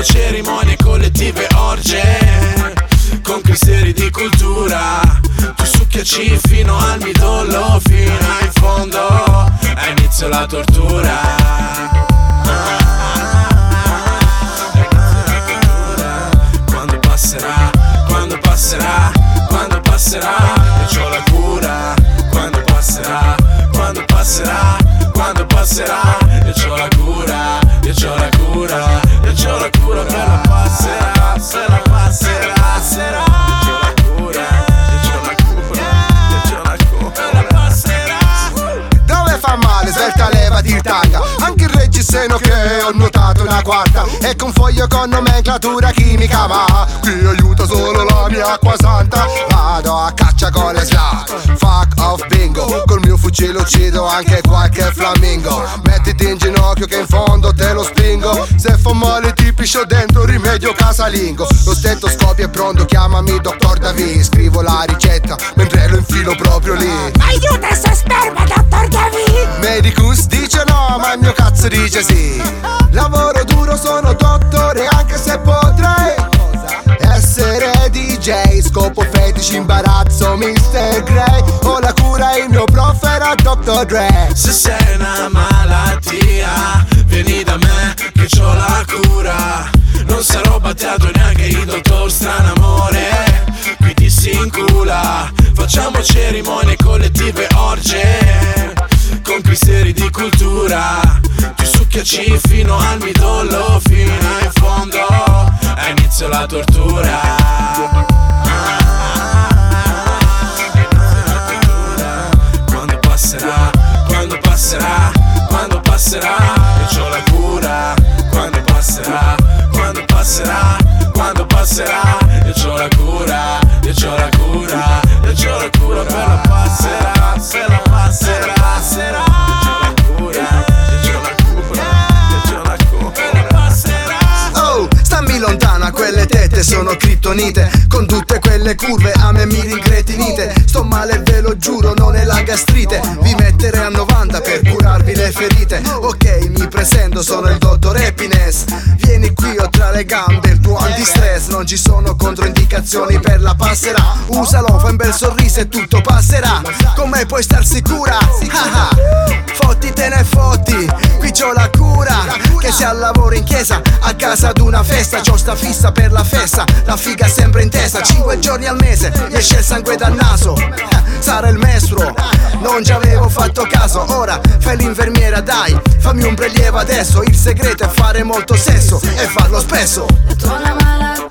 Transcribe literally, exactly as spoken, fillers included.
Facciamo cerimonie collettive, orge con cristalli di cultura. Tu succhiaci fino al midollo, fino in fondo, a inizio la tortura. Quando passerà, quando passerà, quando passerà, io c'ho la cura. Quando passerà, quando passerà, quando passerà, io c'ho la cura, io c'ho la cura, io c'ho la cura per la passerà, se la passerà, sarà. Io c'ho la cura, io c'ho la cura, io c'ho la cura, la passerà. Dove fa male, svelta, levati il tanga. Anche il reggiseno che ho notato una quarta. E con foglio con nomenclatura chimica, ma qui aiuta solo la mia acqua santa. Vado a caccia con le slug, fuck off bingo. Col mio fucile uccido anche qualche flamingo. Mettiti in ginocchio che in fondo te lo spingo. Se fa male ti piscio dentro, rimedio casalingo. Lo stetoscopio è pronto, chiamami dottor Davi. Scrivo la ricetta mentre lo infilo proprio lì. Aiuta il suo sperma, dottor Davi. Medicus dice no, ma il mio cazzo dice sì. Lavoro duro, sono dottore, anche se potrei essere D J. Scopo fetici, imbarazzo, mister Grey. Ho la cura, il mio prof era doctor Dre. Se sei una malattia, vieni da me che c'ho la cura. Non sarò battiato neanche il dottor Stranamore, qui ti si incula. Facciamo cerimonie collettive, orge con cristalli di cultura. Tu succhiaci fino al midollo, fino in fondo, a inizio la tortura. Quando passerà, quando passerà, quando passerà, io c'ho la cura. Quando passerà, quando passerà, quando passerà, io c'ho la cura, io c'ho la cura, io c'ho la cura per la passerà, se la passerà, sarà. Io c'ho la cura, io c'ho la cura, io c'ho la cura per la passerà. Oh, stammi lontana, quelle tette sono criptonite. Con tutte quelle curve a me mi rincretinite. Sto male, ve lo giuro, non è la gastrite. Vi metterei a novanta per curarvi le ferite. Ok, mi presento, sono il dottor Happiness. Vieni qui, ho tra le gambe il tuo antistress. Non ci sono controindicazioni per la passerà. Usalo, fai un bel sorriso e tutto passerà. Con me puoi star sicura. Ah ah. Fotti te ne fotti, qui c'ho la cura. Che sia al lavoro, in chiesa, a casa ad una festa. C'ho sta fissa per la festa, la figa sempre in testa. Cinque giorni al mese, mi esce il sangue dal naso. Sarà il mestruo, non ci avevo fatto caso. Ora fai l'infermiera, dai, fammi un prelievo adesso. Il segreto è fare molto sesso e farlo spesso. La tua è una malattia.